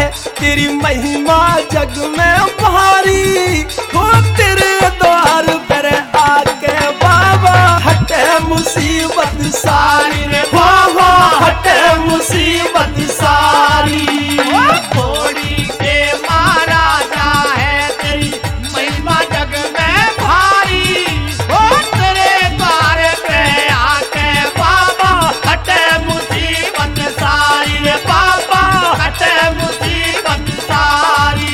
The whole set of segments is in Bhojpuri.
तेरी महिमा जग में भारी हो। तेरे द्वार पर आके बाबा हटे मुसीबत सारी रे बाबा हटे मुसीबत सारी। घोड़ी के महाराजा है तेरी महिमा जग में भारी हो। तेरे द्वार पे आके बाबा हटे मुसीबत सारी रे बाबा हटे मुसीबत सारी।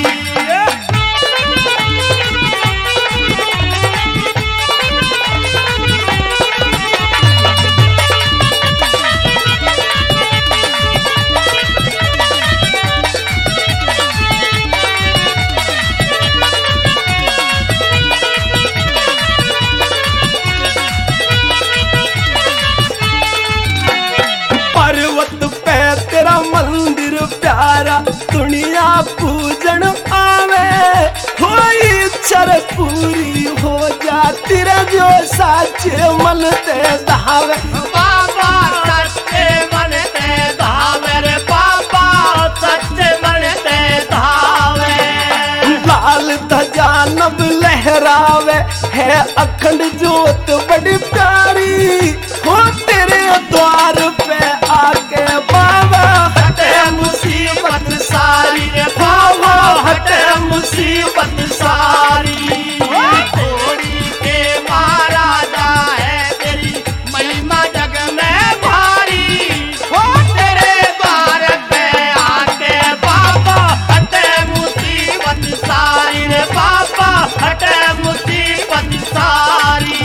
पर्वत पे तेरा मंदिर प्यारा दुनिया पूजन आवे। हो इच्छा पूरी हो जा तेरा जो साचे मन ते धावे। बाबा सच्चे मन ते धावे रे बाबा सच्चे मन ते धावे। लाल ध्वजा नभ लहरावे है अखंड जोत बड़ी प्यारी हो। तेरे द्वार पे आके बाबा हटे मुसीबत सारी रे बाबा हटे मुसीबत सारी। घोड़ी के महाराजा है तेरी महिमा जग में भारी हो। तेरे द्वार पे आके बाबा हटे मुसीबत सारी रे बाबा हटे मुसीबत सारी।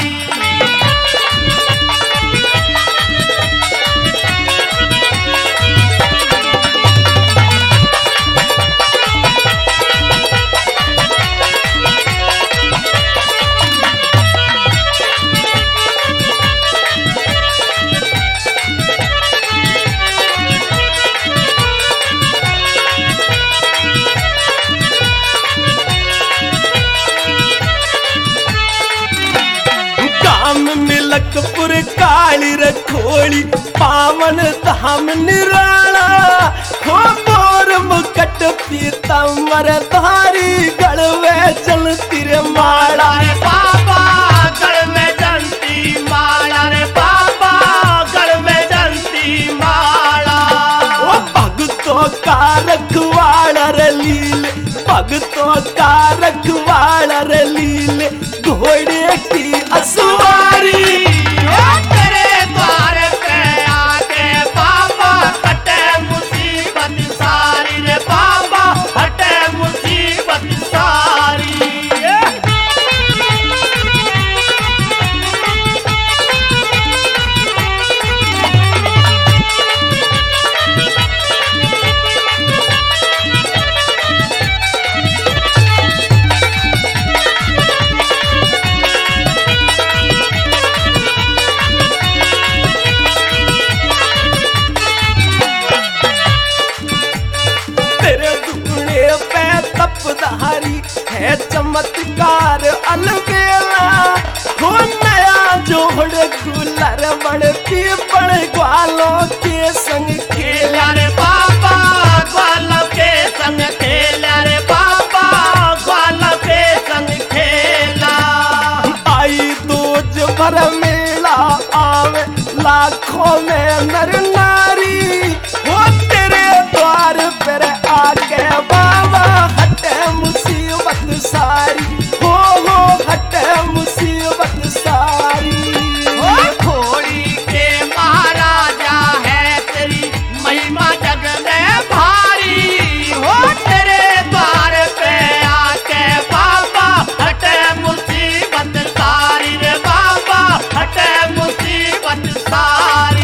काम मिलकपुर काली रखोली पावन धाम निराला हो। मोर मुकट पीताम्बर धारी गड़वे चलती रे माला। रे बाबा गढ़ में जलती माला रे बाबा गढ़ में जलती माला। ओ भगतों का रखवाड़ा रे लीले भगतों का रखवाड़ा रे लीले घोड़े की असवारी। तेरे द्वार पे आके बाबा हटे मुसीबत सारी रे बाबा हटे मुसीबत सारी। तेरे दुखड़े पे तपधारी है चमत्कार अलबेला हो। नया जोड़ गुलर बड़ पीपल ग्वालों के संग खेला रे बाबा ग्वालों के संग खेला रे बाबा ग्वालों के संग खेला। आई दूज भर मेला आवे लाखों में नर नारी हो। तेरे द्वार पर आके बाबा हटे मुसीबत सारी हो हटे मुसीबत सारी। घोड़ी के महाराजा है तेरी महिमा जग में भारी हो। तेरे द्वार पे आके बाबा हटे मुसीबत सारी रे बाबा हटे मुसीबत सारी।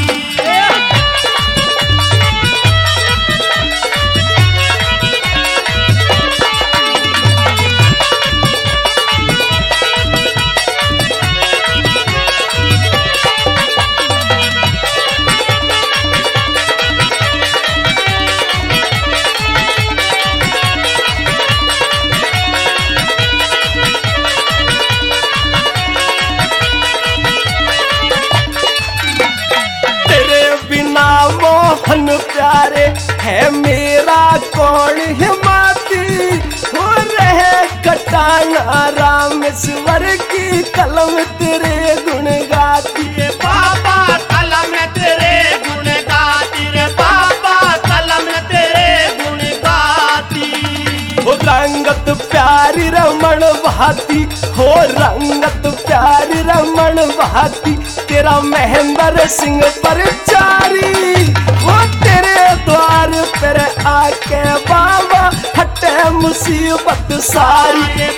मोहन प्यारे है मेरा कौन हिमाती हो रहे कटाना रामेश्वर की कलम तेरे गुण गाती रे बाबा कलम तेरे गुण गाती रे बाबा कलम तेरे गुण गाती हो रंगत प्यारी रमण बहाती हो रंगत प्यारी रमण बहाती तेरा महेंद्र सिंह परचारी हो तेरे द्वार पर आके बाबा हटे मुसीबत सारी रे